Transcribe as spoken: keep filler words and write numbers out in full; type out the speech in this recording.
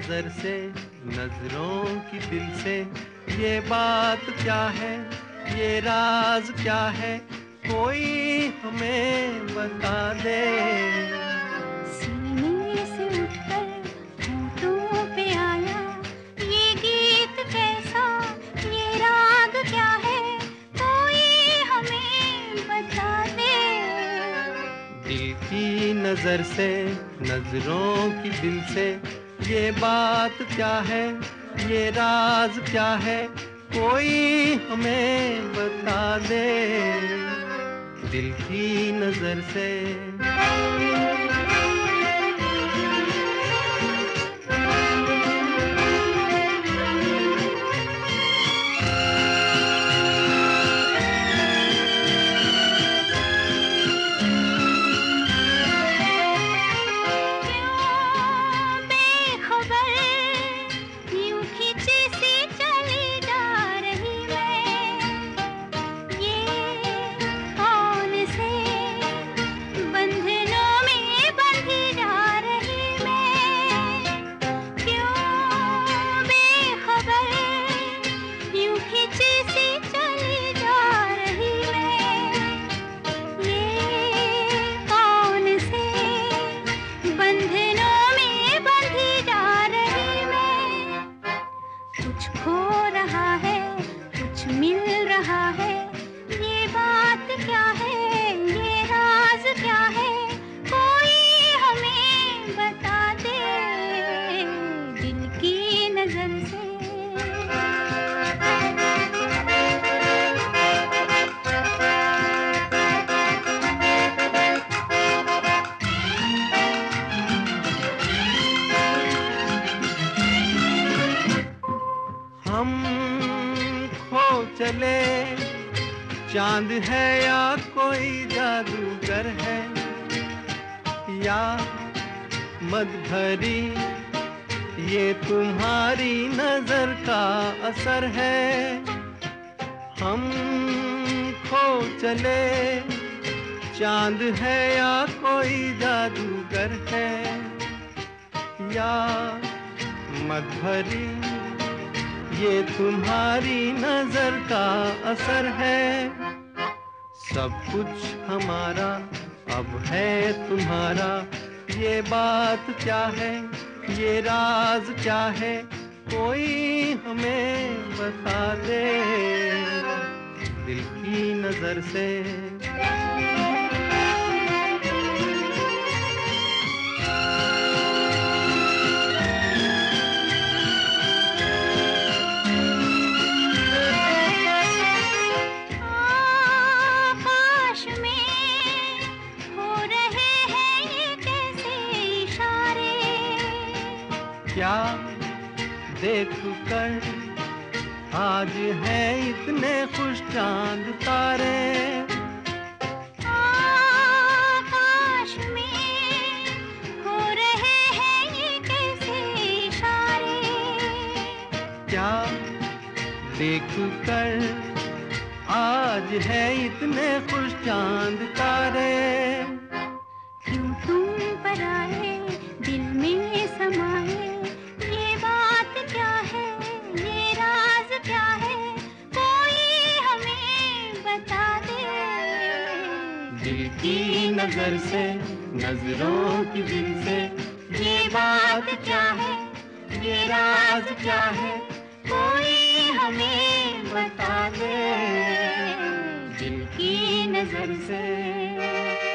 नजर से, नजरों की दिल से, ये बात क्या है, ये राज क्या है, कोई हमें बता दे। सीने से उठकर होठों पे आया ये गीत कैसा, ये राग क्या है, कोई हमें बता दे। दिल की नजर से, नजरों की दिल से, ये बात क्या है, ये राज क्या है, कोई हमें बता दे। दिल की नजर से। कुछ खो रहा है, कुछ मिल रहा है, ये बात क्या है, ये राज क्या है, कोई हमें बता दे। दिल की नजर से। हम खो चले, चांद है या कोई जादूगर है, या मद भरी ये तुम्हारी नजर का असर है। हम खो चले, चांद है या कोई जादूगर है, या मद भरी ये तुम्हारी नजर का असर है। सब कुछ हमारा अब है तुम्हारा, ये बात क्या है, ये राज क्या है, कोई हमें बता दे। दिल की नजर से। क्या देख कर आज है इतने खुश चांद तारे, आकाश में हो रहे हैं ये कैसे इशारे। क्या देख कर आज है इतने खुश चांद तारे। क्यों तुम पर आए, दिल में समाए, ये बात क्या है, ये राज क्या है, कोई हमें बता दे। दिल की नजर से, नजरों की दिल से, ये बात क्या है, ये राज क्या है, कोई हमें बता दे। दिल की नजर से।